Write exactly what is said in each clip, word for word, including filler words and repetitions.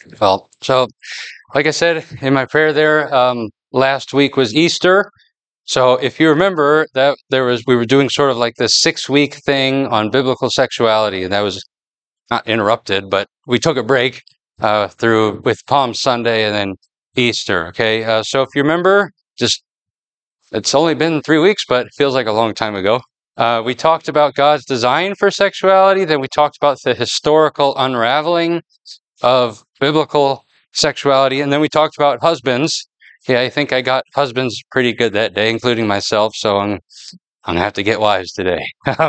Well, so like I said in my prayer there, um, last week was Easter. So if you remember that there was, we were doing sort of like this six week thing on biblical sexuality, and that was not interrupted, but we took a break uh, through with Palm Sunday and then Easter. Okay, uh, so if you remember, just it's only been three weeks, but it feels like a long time ago. Uh, we talked about God's design for sexuality. Then we talked about the historical unraveling of biblical sexuality. And then we talked about husbands. Yeah, I think I got husbands pretty good that day, including myself. So I'm, I'm going to have to get wives today.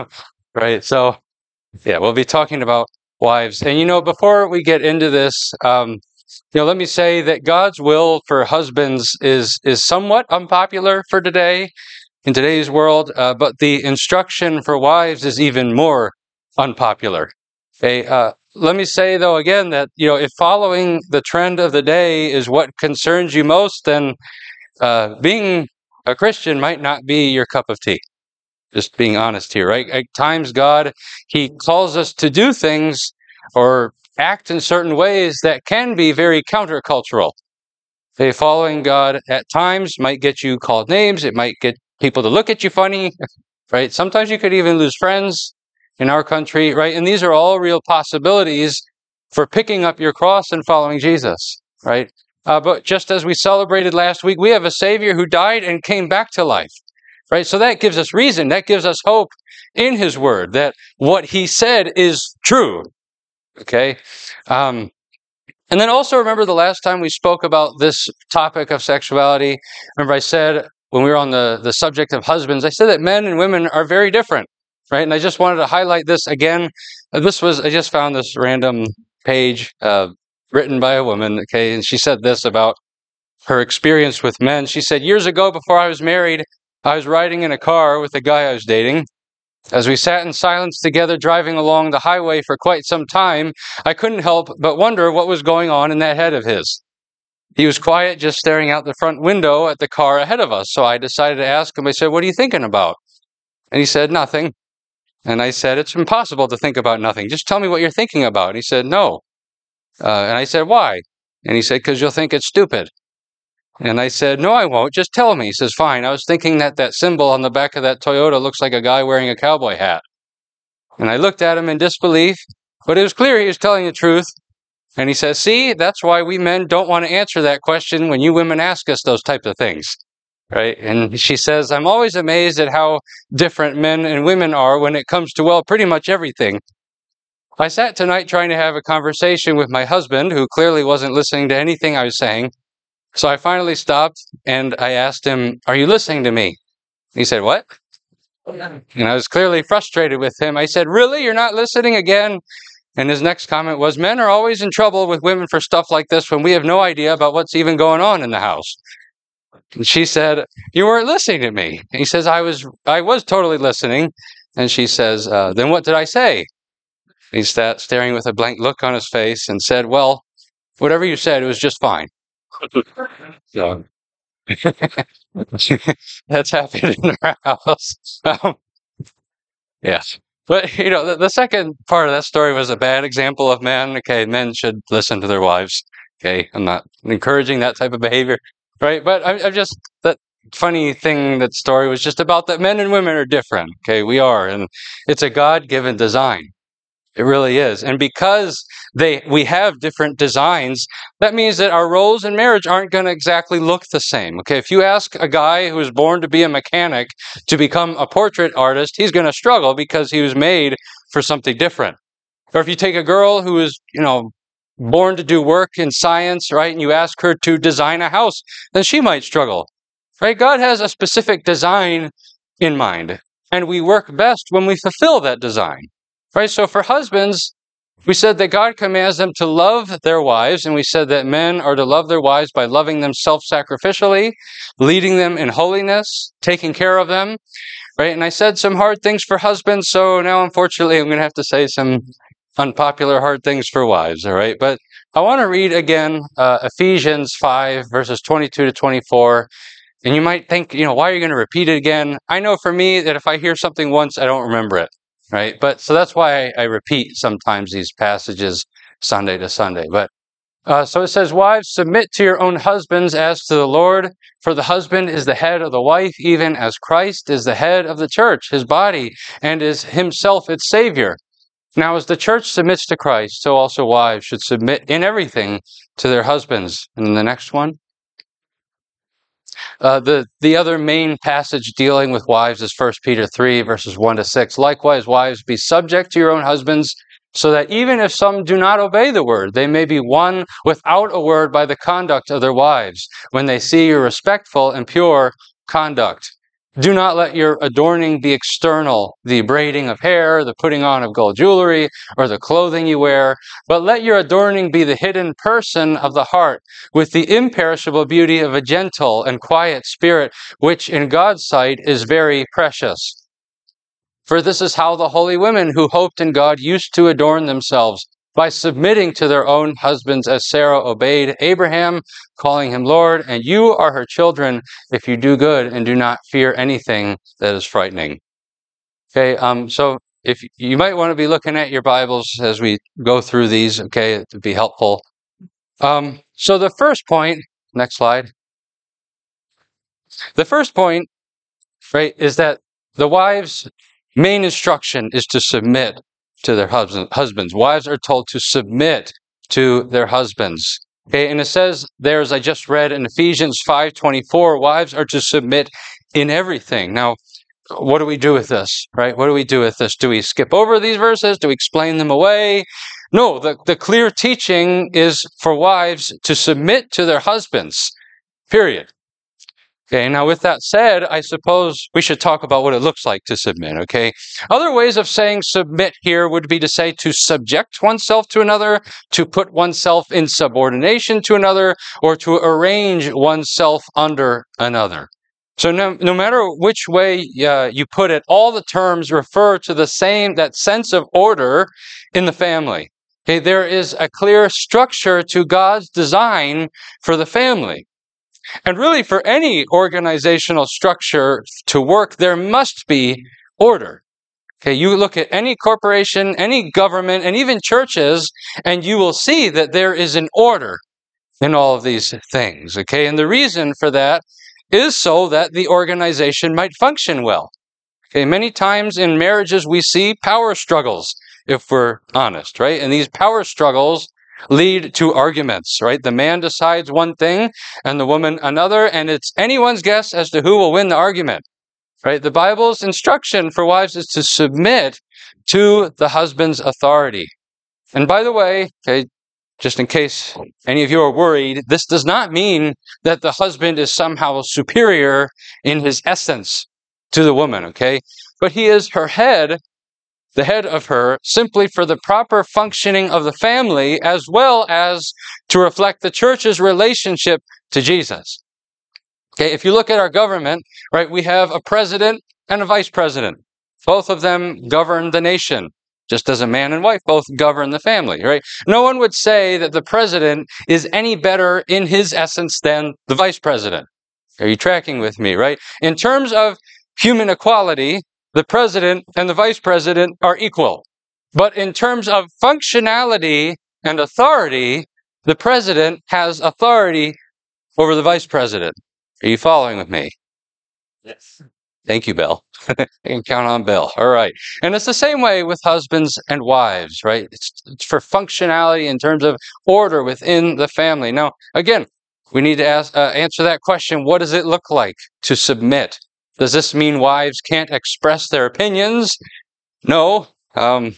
Right. So, yeah, we'll be talking about wives. And, you know, before we get into this, um, you know, let me say that God's will for husbands is is somewhat unpopular for today, in today's world, uh, but the instruction for wives is even more unpopular. Okay, uh, let me say though again that you know if following the trend of the day is what concerns you most, then uh, being a Christian might not be your cup of tea. Just being honest here, right? At times, God, He calls us to do things or act in certain ways that can be very countercultural. Okay, following God at times might get you called names. It might get people to look at you funny, right? Sometimes you could even lose friends in our country, right? And these are all real possibilities for picking up your cross and following Jesus, right? Uh, but just as we celebrated last week, we have a Savior who died and came back to life, right? So that gives us reason. That gives us hope in His Word that what He said is true, okay? Um, and then also remember the last time we spoke about this topic of sexuality, remember I said when we were on the, the subject of husbands, I said that men and women are very different, right? And I just wanted to highlight this again. This was, I just found this random page uh, written by a woman, okay, and she said this about her experience with men. She said, years ago, before I was married, I was riding in a car with a guy I was dating. As we sat in silence together driving along the highway for quite some time, I couldn't help but wonder what was going on in that head of his. He was quiet, just staring out the front window at the car ahead of us. So I decided to ask him, I said, what are you thinking about? And he said, nothing. And I said, it's impossible to think about nothing. Just tell me what you're thinking about. And he said, no. Uh, and I said, why? And he said, because you'll think it's stupid. And I said, no, I won't. Just tell me. He says, fine. I was thinking that that symbol on the back of that Toyota looks like a guy wearing a cowboy hat. And I looked at him in disbelief, but it was clear he was telling the truth. And he says, see, that's why we men don't want to answer that question when you women ask us those types of things. Right? And she says, I'm always amazed at how different men and women are when it comes to, well, pretty much everything. I sat tonight trying to have a conversation with my husband, who clearly wasn't listening to anything I was saying. So I finally stopped and I asked him, are you listening to me? He said, what? And I was clearly frustrated with him. I said, really? You're not listening again? And his next comment was, men are always in trouble with women for stuff like this when we have no idea about what's even going on in the house. And she said, you weren't listening to me. And he says, I was I was totally listening. And she says, uh, then what did I say? And he sat staring with a blank look on his face and said, well, whatever you said, it was just fine. So that's happened in our house. Um, yes. But, you know, the, the second part of that story was a bad example of men. Okay, men should listen to their wives. Okay, I'm not encouraging that type of behavior, right? But I, I'm just, that funny thing, that story was just about that men and women are different. Okay, we are. And it's a God-given design. It really is. And because they we have different designs, that means that our roles in marriage aren't going to exactly look the same. Okay, if you ask a guy who was born to be a mechanic to become a portrait artist, he's going to struggle because he was made for something different. Or if you take a girl who is, you know, born to do work in science, right, and you ask her to design a house, then she might struggle. Right? God has a specific design in mind, and we work best when we fulfill that design. Right, so for husbands, we said that God commands them to love their wives, and we said that men are to love their wives by loving them self-sacrificially, leading them in holiness, taking care of them, right? And I said some hard things for husbands, so now unfortunately I'm going to have to say some unpopular hard things for wives, all right? But I want to read again uh, Ephesians five, verses twenty-two to twenty-four, and you might think, you know, why are you going to repeat it again? I know for me that if I hear something once, I don't remember it. Right, but so that's why I, I repeat sometimes these passages Sunday to Sunday. But Uh, so it says, wives, submit to your own husbands as to the Lord, for the husband is the head of the wife, even as Christ is the head of the church, his body, and is himself its Savior. Now, as the church submits to Christ, so also wives should submit in everything to their husbands. And the next one. Uh, the, the other main passage dealing with wives is First Peter three, verses one to six. Likewise, wives, be subject to your own husbands, so that even if some do not obey the word, they may be won without a word by the conduct of their wives, when they see your respectful and pure conduct. Do not let your adorning be external, the braiding of hair, the putting on of gold jewelry, or the clothing you wear, but let your adorning be the hidden person of the heart, with the imperishable beauty of a gentle and quiet spirit, which in God's sight is very precious. For this is how the holy women who hoped in God used to adorn themselves, by submitting to their own husbands, as Sarah obeyed Abraham, calling him Lord, and you are her children if you do good and do not fear anything that is frightening. Okay, um, so if you might want to be looking at your Bibles as we go through these, okay, it would be helpful. Um, so the first point, next slide. The first point, right, is that the wives' main instruction is to submit to their husband, husbands. Wives are told to submit to their husbands. Okay, and it says there, as I just read in Ephesians five twenty-four, wives are to submit in everything. Now, what do we do with this, right? What do we do with this? Do we skip over these verses? Do we explain them away? No, the, the clear teaching is for wives to submit to their husbands, period. Okay, now with that said, I suppose we should talk about what it looks like to submit, okay? Other ways of saying submit here would be to say to subject oneself to another, to put oneself in subordination to another, or to arrange oneself under another. So no, no matter which way uh, you put it, all the terms refer to the same, that sense of order in the family. Okay, there is a clear structure to God's design for the family. And really, for any organizational structure to work, there must be order. Okay, you look at any corporation, any government, and even churches, and you will see that there is an order in all of these things. Okay, and the reason for that is so that the organization might function well. Okay, many times in marriages we see power struggles, if we're honest, right? And these power struggles lead to arguments, right? The man decides one thing and the woman another, and it's anyone's guess as to who will win the argument, right? The Bible's instruction for wives is to submit to the husband's authority. And by the way, okay, just in case any of you are worried, this does not mean that the husband is somehow superior in his essence to the woman, okay? But he is her head, the head of her, simply for the proper functioning of the family, as well as to reflect the church's relationship to Jesus. Okay, if you look at our government, right, we have a president and a vice president. Both of them govern the nation, just as a man and wife both govern the family, right? No one would say that the president is any better in his essence than the vice president. Are you tracking with me, right? In terms of human equality, the president and the vice president are equal. But in terms of functionality and authority, the president has authority over the vice president. Are you following with me? Yes. Thank you, Bill. I can count on Bill. All right. And it's the same way with husbands and wives, right? It's, it's for functionality in terms of order within the family. Now, again, we need to ask, uh, answer that question. What does it look like to submit? Does this mean wives can't express their opinions? No. Um,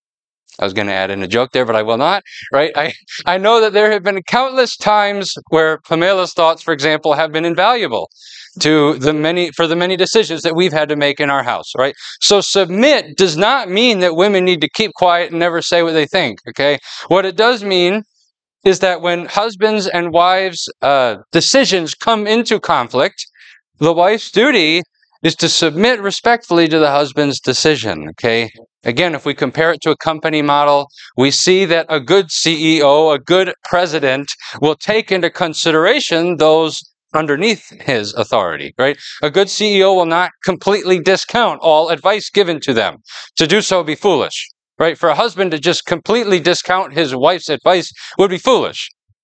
I was going to add in a joke there, but I will not, right? I, I know that there have been countless times where Pamela's thoughts, for example, have been invaluable to the many, for the many decisions that we've had to make in our house, right? So submit does not mean that women need to keep quiet and never say what they think, okay? What it does mean is that when husbands and wives' uh, decisions come into conflict, the wife's duty is to submit respectfully to the husband's decision, okay? Again, if we compare it to a company model, we see that a good C E O, a good president, will take into consideration those underneath his authority, right? A good C E O will not completely discount all advice given to them. To do so would be foolish, right? For a husband to just completely discount his wife's advice would be foolish.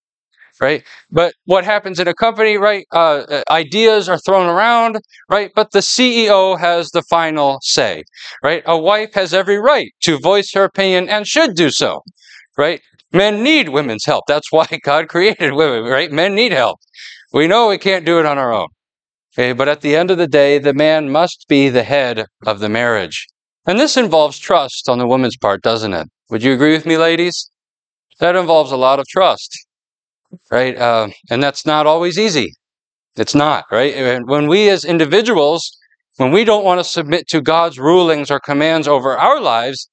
right? But what happens in a company, right? Uh, ideas are thrown around, right? But the C E O has the final say, right? A wife has every right to voice her opinion and should do so, right? Men need women's help. That's why God created women, right? Men need help. We know we can't do it on our own. Okay, but at the end of the day, the man must be the head of the marriage. And this involves trust on the woman's part, doesn't it? Would you agree with me, ladies? That involves a lot of trust, right? Uh, and that's not always easy. It's not, right? And when we as individuals, when we don't want to submit to God's rulings or commands over our lives,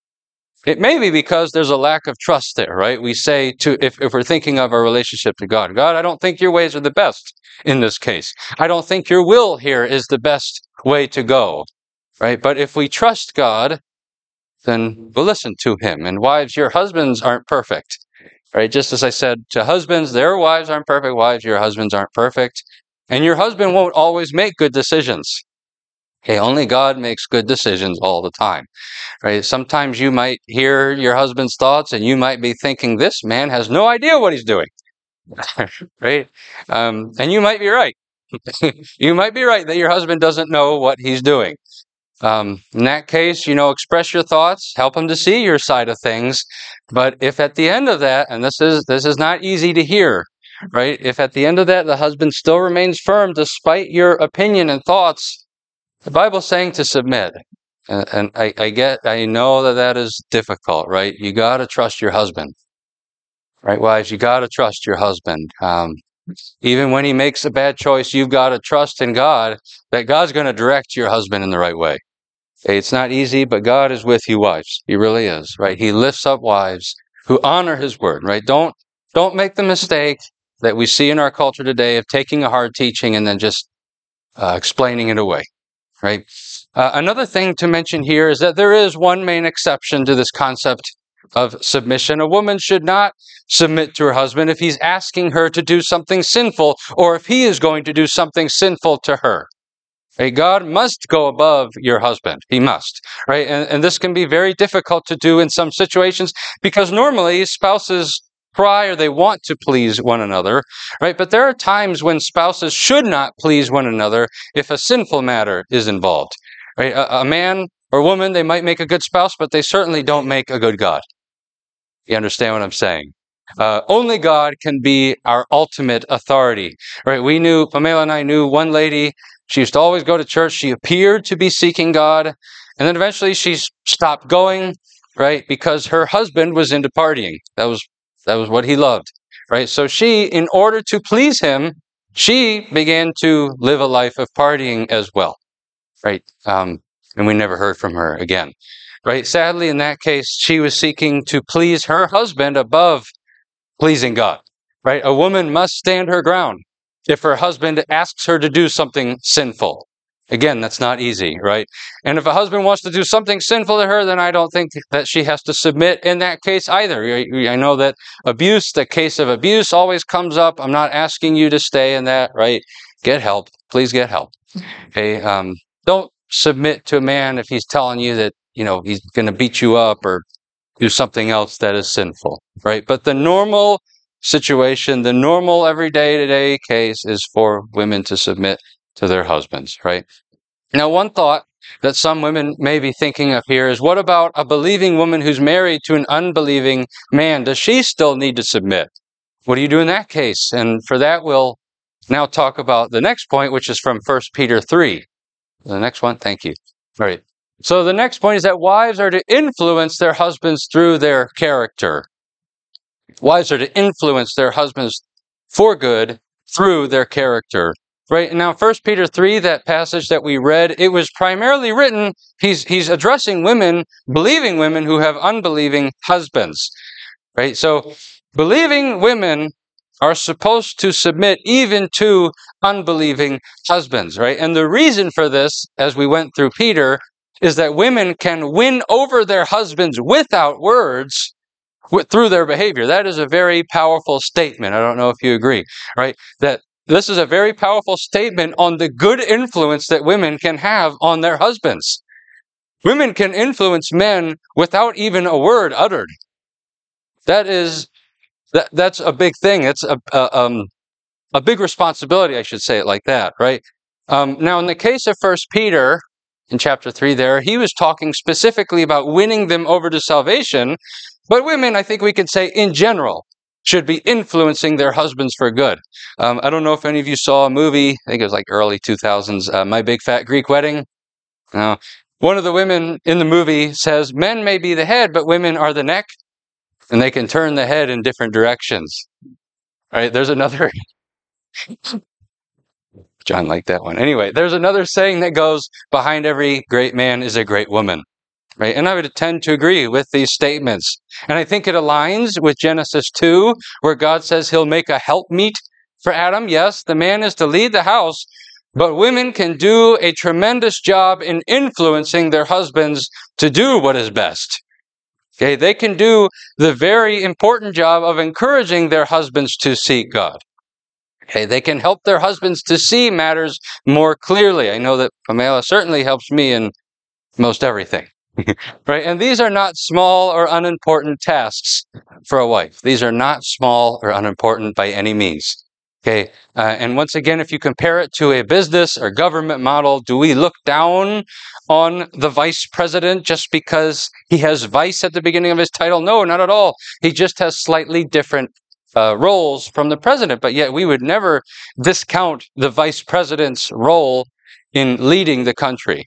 it may be because there's a lack of trust there, right? We say to, if, if we're thinking of our relationship to God, God, I don't think your ways are the best in this case. I don't think your will here is the best way to go, right? But if we trust God, then we'll listen to him. And wives, your husbands aren't perfect, right? Just as I said to husbands, their wives aren't perfect. Wives, your husbands aren't perfect. And your husband won't always make good decisions. Okay, only God makes good decisions all the time, right? Sometimes you might hear your husband's thoughts and you might be thinking, this man has no idea what he's doing, right? Um, and you might be right. You might be right that your husband doesn't know what he's doing. Um, in that case, you know, express your thoughts, help him to see your side of things. But if at the end of that, and this is this is not easy to hear, right? If at the end of that the husband still remains firm despite your opinion and thoughts, the Bible's saying to submit. And, and I, I get, I know that that is difficult, right? You got to trust your husband, right? Wives, you got to trust your husband. Um, even when he makes a bad choice, you've got to trust in God that God's going to direct your husband in the right way. It's not easy, but God is with you, wives. He really is, right? He lifts up wives who honor his word, right? Don't, don't make the mistake that we see in our culture today of taking a hard teaching and then just uh, explaining it away. Right. Uh, another thing to mention here is that there is one main exception to this concept of submission. A woman should not submit to her husband if he's asking her to do something sinful or if he is going to do something sinful to her. Right? God must go above your husband. He must. Right. And, and this can be very difficult to do in some situations because normally spouses try or they want to please one another, right? But there are times when spouses should not please one another if a sinful matter is involved, right? A, a man or woman, they might make a good spouse, but they certainly don't make a good God. You understand what I'm saying? Uh, only God can be our ultimate authority, right? We knew, Pamela and I knew one lady, she used to always go to church. She appeared to be seeking God, and then eventually she stopped going, right? Because her husband was into partying. That was That was what he loved, right? So she, in order to please him, she began to live a life of partying as well, right? Um, and we never heard from her again, right? Sadly, in that case, she was seeking to please her husband above pleasing God, right? A woman must stand her ground if her husband asks her to do something sinful. Again, that's not easy, right? And if a husband wants to do something sinful to her, then I don't think that she has to submit in that case either. I know that abuse, the case of abuse always comes up. I'm not asking you to stay in that, right? Get help. Please get help. Okay. Um, don't submit to a man if he's telling you that, you know, he's going to beat you up or do something else that is sinful, right? But the normal situation, the normal everyday today case is for women to submit to their husbands, right? Now, one thought that some women may be thinking of here is, what about a believing woman who's married to an unbelieving man? Does she still need to submit? What do you do in that case? And for that, we'll now talk about the next point, which is from First Peter three. The next one, thank you. All right. So the next point is that wives are to influence their husbands through their character. Wives are to influence their husbands for good through their character. Right. And now, First Peter three, that passage that we read, it was primarily written, he's, he's addressing women, believing women who have unbelieving husbands. Right. So believing women are supposed to submit even to unbelieving husbands. Right. And the reason for this, as we went through Peter, is that women can win over their husbands without words with, through their behavior. That is a very powerful statement. I don't know if you agree. Right. That This is a very powerful statement on the good influence that women can have on their husbands. Women can influence men without even a word uttered. That is that that's a big thing. It's a, a um a big responsibility, I should say it like that, right? Um, now, in the case of First Peter, in chapter three there, he was talking specifically about winning them over to salvation, but women, I think we could say in general, should be influencing their husbands for good. Um, I don't know if any of you saw a movie, I think it was like early two thousands, uh, My Big Fat Greek Wedding. Now, one of the women in the movie says, men may be the head, but women are the neck, and they can turn the head in different directions. All right, there's another... John liked that one. Anyway, there's another saying that goes, behind every great man is a great woman. Right? And I would tend to agree with these statements. And I think it aligns with Genesis two, where God says he'll make a helpmeet for Adam. Yes, the man is to lead the house, but women can do a tremendous job in influencing their husbands to do what is best. Okay, they can do the very important job of encouraging their husbands to seek God. Okay, they can help their husbands to see matters more clearly. I know that Pamela certainly helps me in most everything. Right? And these are not small or unimportant tasks for a wife. These are not small or unimportant by any means. Okay, uh, and once again, if you compare it to a business or government model, do we look down on the vice president just because he has vice at the beginning of his title? No, not at all. He just has slightly different uh, roles from the president, but yet we would never discount the vice president's role in leading the country.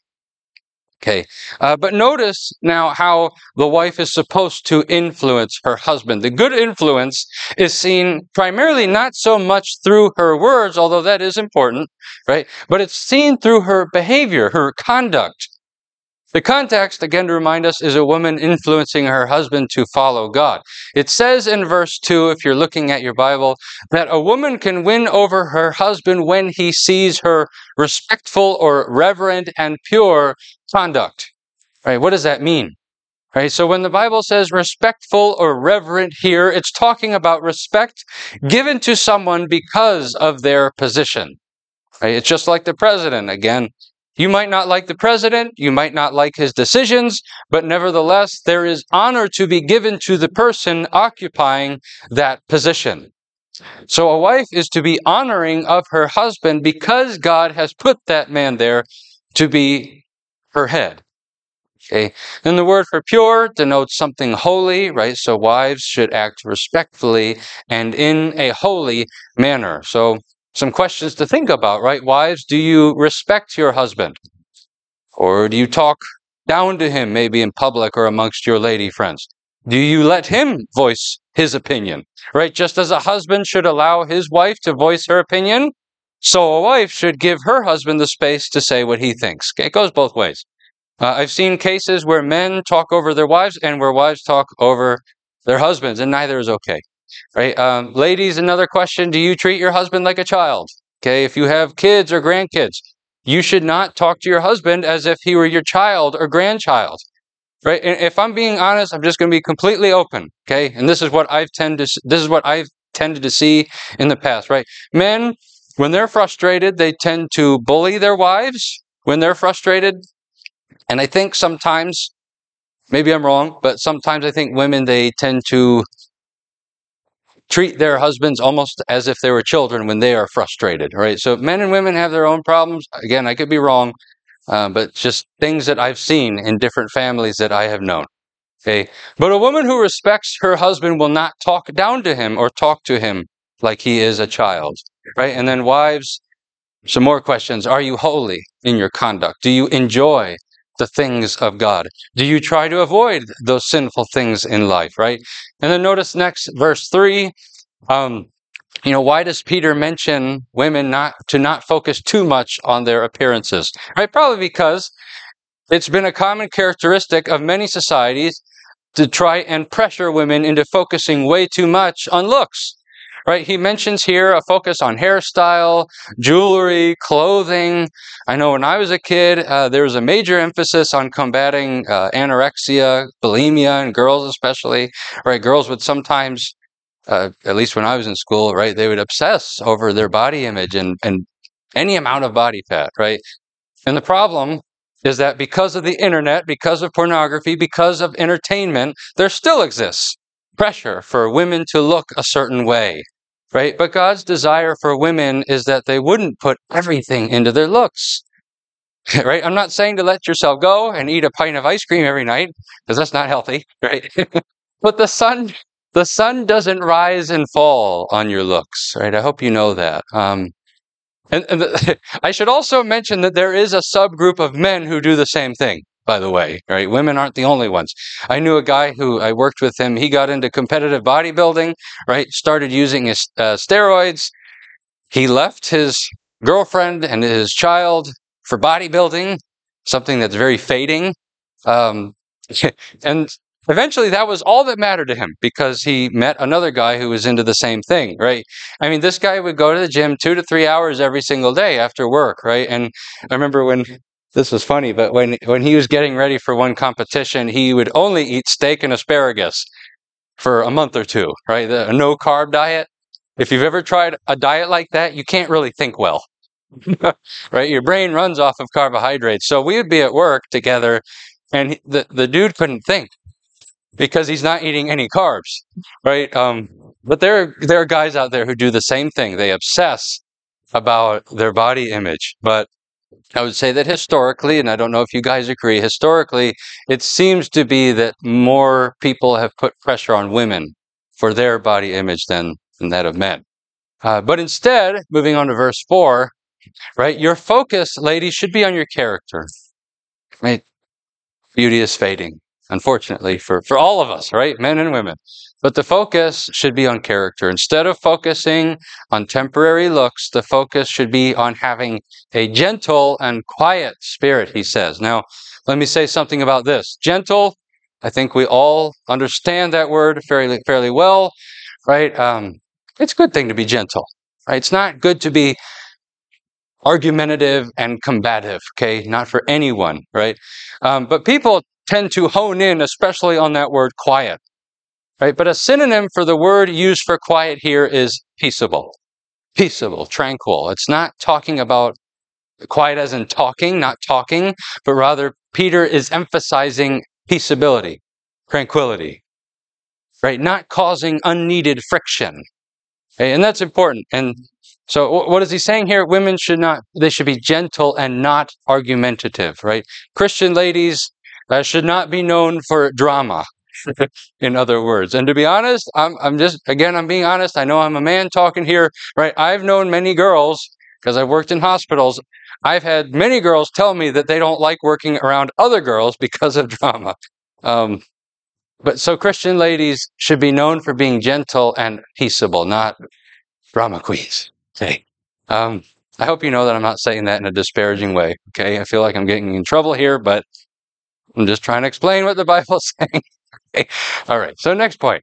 Okay, uh, but notice now how the wife is supposed to influence her husband. The good influence is seen primarily not so much through her words, although that is important, right? But it's seen through her behavior, her conduct. The context, again to remind us, is a woman influencing her husband to follow God. It says in verse two, if you're looking at your Bible, that a woman can win over her husband when he sees her respectful or reverent and pure conduct. Right? What does that mean? Right? So when the Bible says respectful or reverent here, it's talking about respect given to someone because of their position. Right? It's just like the president. Again, you might not like the president, you might not like his decisions, but nevertheless, there is honor to be given to the person occupying that position. So a wife is to be honoring of her husband because God has put that man there to be her head. Okay. And the word for pure denotes something holy, right? So wives should act respectfully and in a holy manner. So some questions to think about, right? Wives, do you respect your husband? Or do you talk down to him, maybe in public or amongst your lady friends? Do you let him voice his opinion, right? Just as a husband should allow his wife to voice her opinion, so a wife should give her husband the space to say what he thinks. Okay? It goes both ways. Uh, I've seen cases where men talk over their wives and where wives talk over their husbands, and neither is okay. Right? Um, ladies, another question. Do you treat your husband like a child? Okay, if you have kids or grandkids, you should not talk to your husband as if he were your child or grandchild. Right? And if I'm being honest, I'm just going to be completely open. Okay? And this is what I've tended to, this is what I've tended to see in the past, right? Men, when they're frustrated, they tend to bully their wives when they're frustrated. And I think sometimes, maybe I'm wrong, but sometimes I think women, they tend to treat their husbands almost as if they were children when they are frustrated, right? So men and women have their own problems. Again, I could be wrong, uh, but just things that I've seen in different families that I have known. Okay, but a woman who respects her husband will not talk down to him or talk to him like he is a child, right? And then wives, some more questions. Are you holy in your conduct? Do you enjoy the things of God? Do you try to avoid those sinful things in life, right? And then notice next, verse three, um, you know, why does Peter mention women not to not focus too much on their appearances? Right? Probably because it's been a common characteristic of many societies to try and pressure women into focusing way too much on looks. Right? He mentions here a focus on hairstyle, jewelry, clothing. I know when I was a kid, uh, there was a major emphasis on combating uh, anorexia, bulimia, and girls especially. Right? Girls would sometimes, uh, at least when I was in school, right, they would obsess over their body image and, and any amount of body fat, right? And the problem is that because of the internet, because of pornography, because of entertainment, there still exists pressure for women to look a certain way, right? But God's desire for women is that they wouldn't put everything into their looks, right? I'm not saying to let yourself go and eat a pint of ice cream every night, because that's not healthy, right? But the sun, the sun doesn't rise and fall on your looks, right? I hope you know that. Um, and and the, I should also mention that there is a subgroup of men who do the same thing, by the way, right? Women aren't the only ones. I knew a guy who I worked with him. He got into competitive bodybuilding, right? Started using his uh, steroids. He left his girlfriend and his child for bodybuilding, something that's very fading. Um, and eventually that was all that mattered to him, because he met another guy who was into the same thing, right? I mean, this guy would go to the gym two to three hours every single day after work, right? And I remember when, this was funny, but when, when he was getting ready for one competition, he would only eat steak and asparagus for a month or two, right? The no-carb diet. If you've ever tried a diet like that, you can't really think well, right? Your brain runs off of carbohydrates. So we would be at work together, and he, the, the dude couldn't think because he's not eating any carbs, right? Um, but there, there are guys out there who do the same thing. They obsess about their body image. But I would say that historically, and I don't know if you guys agree, historically, it seems to be that more people have put pressure on women for their body image than, than that of men. Uh, but instead, moving on to verse four, right, your focus, ladies, should be on your character, right? Beauty is fading, unfortunately, for, for all of us, right? Men and women. But the focus should be on character. Instead of focusing on temporary looks, the focus should be on having a gentle and quiet spirit, he says. Now, let me say something about this. Gentle, I think we all understand that word fairly, fairly well, right? Um, it's a good thing to be gentle, right? It's not good to be argumentative and combative, okay? Not for anyone, right? Um, but people tend to hone in, especially on that word quiet, right? But a synonym for the word used for quiet here is peaceable. Peaceable, tranquil. It's not talking about quiet as in talking, not talking, but rather Peter is emphasizing peaceability, tranquility, right? Not causing unneeded friction. Okay? And that's important. And so what is he saying here? Women should not, they should be gentle and not argumentative, right? Christian ladies uh, should not be known for drama, in other words. And to be honest, I'm, I'm just, again, I'm being honest. I know I'm a man talking here, right? I've known many girls, because I've worked in hospitals. I've had many girls tell me that they don't like working around other girls because of drama. Um, but so Christian ladies should be known for being gentle and peaceable, not drama queens. Okay. Um, I hope you know that I'm not saying that in a disparaging way. Okay. I feel like I'm getting in trouble here, but I'm just trying to explain what the Bible's saying. Okay. All right. So next point.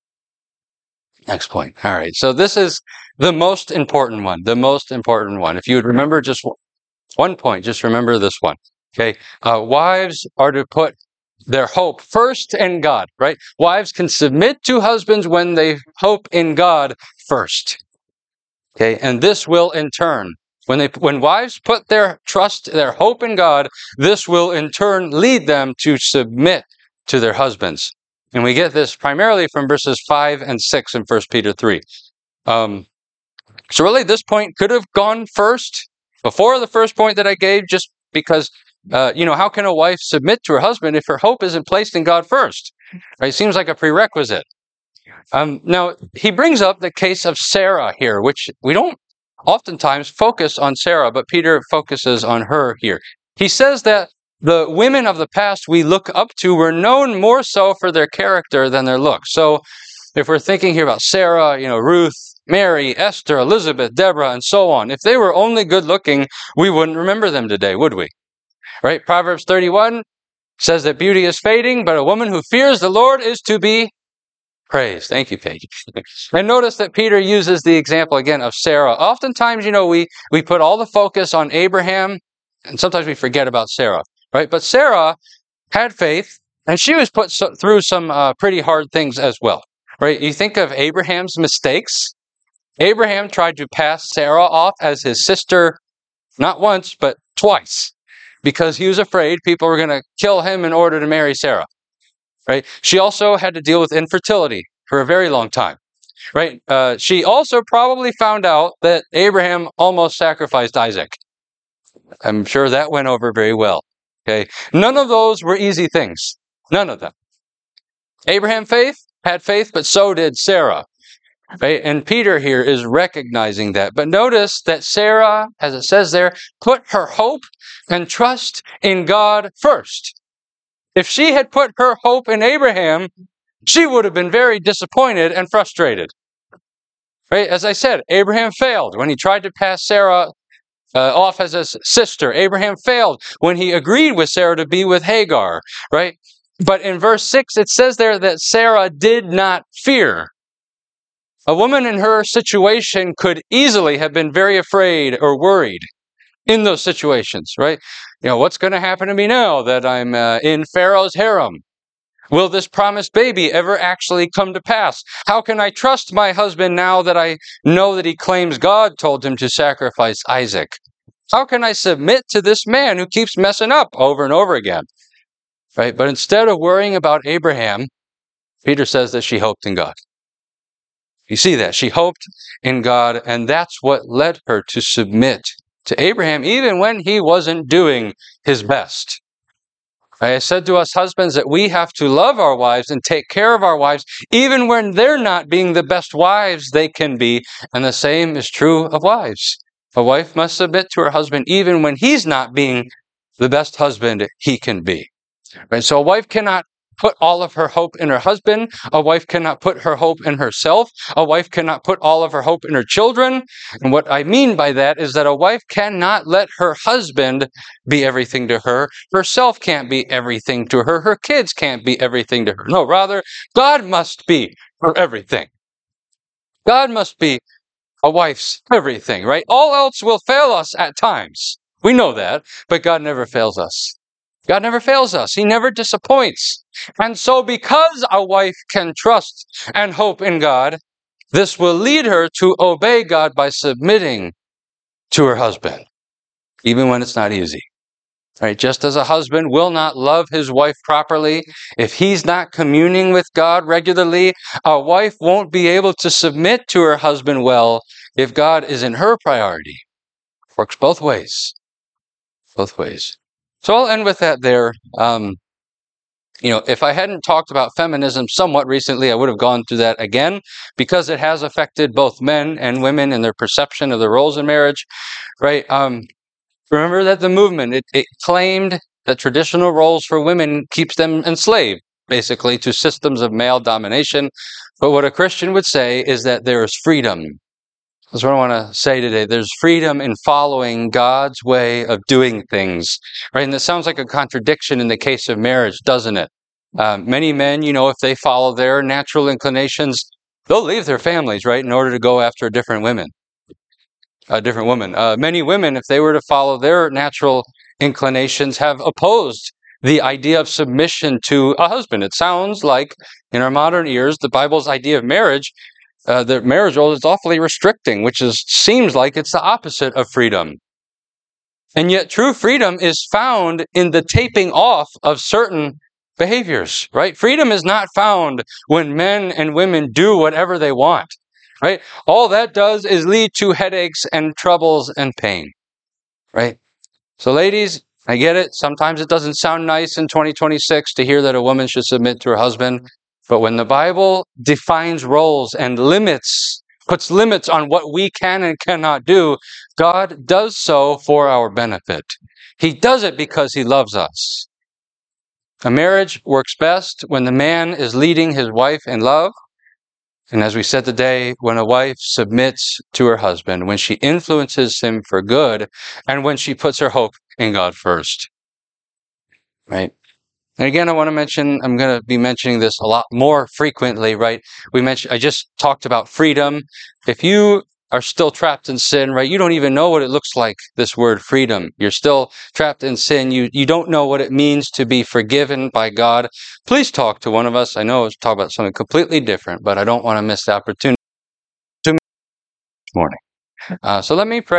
Next point. All right. So this is the most important one. The most important one. If you would remember just one point, just remember this one. Okay. Uh, wives are to put their hope first in God, right? Wives can submit to husbands when they hope in God first. Okay, and this will in turn, when they when wives put their trust, their hope in God, this will in turn lead them to submit to their husbands. And we get this primarily from verses five and six in First Peter three. Um, so really, this point could have gone first, before the first point that I gave, just because, uh, you know, how can a wife submit to her husband if her hope isn't placed in God first? Right? It seems like a prerequisite. Um, now, he brings up the case of Sarah here, which we don't oftentimes focus on Sarah, but Peter focuses on her here. He says that the women of the past we look up to were known more so for their character than their looks. So if we're thinking here about Sarah, you know, Ruth, Mary, Esther, Elizabeth, Deborah, and so on, if they were only good looking, we wouldn't remember them today, would we? Right? Proverbs thirty-one says that beauty is fading, but a woman who fears the Lord is to be praise. Thank you, Paige. And notice that Peter uses the example again of Sarah. Oftentimes, you know, we, we put all the focus on Abraham, and sometimes we forget about Sarah, right? But Sarah had faith, and she was put so, through some uh, pretty hard things as well, right? You think of Abraham's mistakes. Abraham tried to pass Sarah off as his sister, not once, but twice, because he was afraid people were going to kill him in order to marry Sarah. Right? She also had to deal with infertility. for a very long time, right? Uh, she also probably found out that Abraham almost sacrificed Isaac. I'm sure that went over very well. Okay, none of those were easy things. None of them. Abraham faith had faith, but so did Sarah. Right? And Peter here is recognizing that. But notice that Sarah, as it says there, put her hope and trust in God first. If she had put her hope in Abraham, she would have been very disappointed and frustrated. Right? As I said, Abraham failed when he tried to pass Sarah uh, off as a sister. Abraham failed when he agreed with Sarah to be with Hagar. Right? But in verse six, it says there that Sarah did not fear. A woman in her situation could easily have been very afraid or worried in those situations, right? You know, what's going to happen to me now that I'm uh, in Pharaoh's harem? Will this promised baby ever actually come to pass? How can I trust my husband now that I know that he claims God told him to sacrifice Isaac? How can I submit to this man who keeps messing up over and over again? Right? But instead of worrying about Abraham, Peter says that she hoped in God. You see that? She hoped in God, and that's what led her to submit to Abraham, even when he wasn't doing his best. I said to us husbands that we have to love our wives and take care of our wives, even when they're not being the best wives they can be. And the same is true of wives. A wife must submit to her husband, even when he's not being the best husband he can be. Right? So a wife cannot put all of her hope in her husband. A wife cannot put her hope in herself. A wife cannot put all of her hope in her children. And what I mean by that is that a wife cannot let her husband be everything to her. Herself can't be everything to her. Her kids can't be everything to her. No, rather, God must be her everything. God must be a wife's everything, right? All else will fail us at times. We know that, but God never fails us. God never fails us. He never disappoints. And so because a wife can trust and hope in God, this will lead her to obey God by submitting to her husband, even when it's not easy. Right? Just as a husband will not love his wife properly, if he's not communing with God regularly, a wife won't be able to submit to her husband well if God isn't her priority. Works both ways. Both ways. So I'll end with that there. Um, you know, if I hadn't talked about feminism somewhat recently, I would have gone through that again, because it has affected both men and women in their perception of their roles in marriage, right? Um, remember that the movement, it, it claimed that traditional roles for women keeps them enslaved, basically, to systems of male domination. But what a Christian would say is that there is freedom. That's what I want to say today. There's freedom in following God's way of doing things, right? And that sounds like a contradiction in the case of marriage, doesn't it? Uh, many men, you know, if they follow their natural inclinations, they'll leave their families, right, in order to go after a different women, a different woman. Uh, many women, if they were to follow their natural inclinations, have opposed the idea of submission to a husband. It sounds like, in our modern ears, the Bible's idea of marriage, Uh, the marriage role is awfully restricting, which is seems like it's the opposite of freedom. And yet true freedom is found in the taping off of certain behaviors, right? Freedom is not found when men and women do whatever they want, right? All that does is lead to headaches and troubles and pain, right? So ladies, I get it. Sometimes it doesn't sound nice in twenty twenty-six to hear that a woman should submit to her husband. But when the Bible defines roles and limits, puts limits on what we can and cannot do, God does so for our benefit. He does it because He loves us. A marriage works best when the man is leading his wife in love. And as we said today, when a wife submits to her husband, when she influences him for good, and when she puts her hope in God first. Right? And again, I want to mention, I'm going to be mentioning this a lot more frequently, right? We mentioned, I just talked about freedom. If you are still trapped in sin, right, you don't even know what it looks like, this word freedom. You're still trapped in sin. You, you don't know what it means to be forgiven by God. Please talk to one of us. I know I was talking about something completely different, but I don't want to miss the opportunity this morning. Uh, so let me pray.